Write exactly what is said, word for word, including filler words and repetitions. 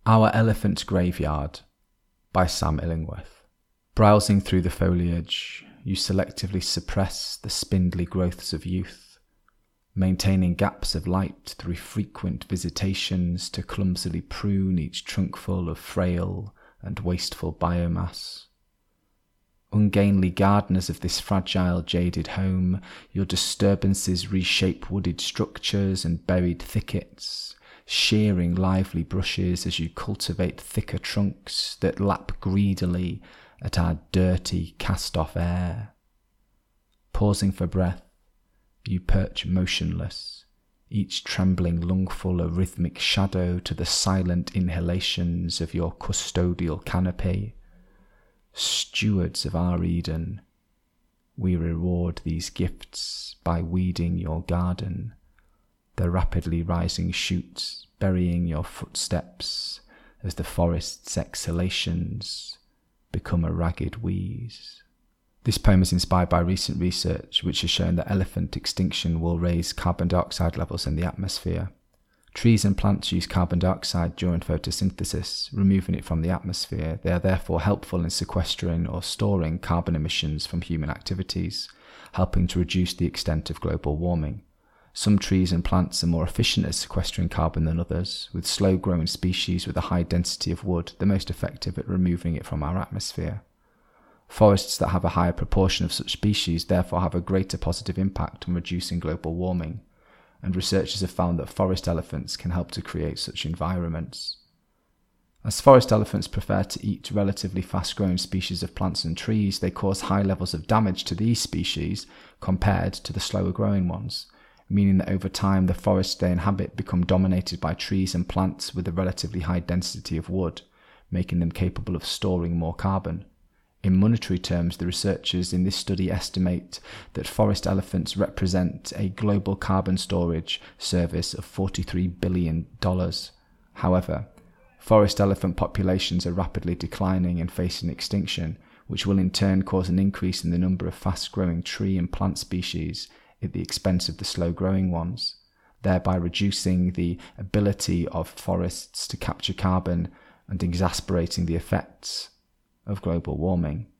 Our Elephant Graveyard by Sam Illingworth. Browsing through the foliage, you selectively suppress the spindly growths of youth, maintaining gaps of light through frequent visitations to clumsily prune each trunkful of frail and wasteful biomass. Ungainly gardeners of this fragile, jaded home, your disturbances reshape wooded structures and buried thickets, shearing lively brushes as you cultivate thicker trunks that lap greedily at our dirty, cast-off air. Pausing for breath, you perch motionless, each trembling lungful a rhythmic shadow to the silent inhalations of your custodial canopy. Stewards of our Eden, we reward these gifts by weeding your garden, the rapidly rising shoots burying your footsteps as the forest's exhalations become a ragged wheeze. This poem is inspired by recent research which has shown that elephant extinction will raise carbon dioxide levels in the atmosphere. Trees and plants use carbon dioxide during photosynthesis, removing it from the atmosphere. They are therefore helpful in sequestering or storing carbon emissions from human activities, helping to reduce the extent of global warming. Some trees and plants are more efficient at sequestering carbon than others, with slow-growing species with a high density of wood the most effective at removing it from our atmosphere. Forests that have a higher proportion of such species therefore have a greater positive impact on reducing global warming, and researchers have found that forest elephants can help to create such environments. As forest elephants prefer to eat relatively fast-growing species of plants and trees, they cause high levels of damage to these species compared to the slower-growing ones, meaning that over time the forests they inhabit become dominated by trees and plants with a relatively high density of wood, making them capable of storing more carbon. In monetary terms, the researchers in this study estimate that forest elephants represent a global carbon storage service of forty-three billion dollars. However, forest elephant populations are rapidly declining and facing extinction, which will in turn cause an increase in the number of fast-growing tree and plant species at the expense of the slow-growing ones, thereby reducing the ability of forests to capture carbon and exacerbating the effects of global warming.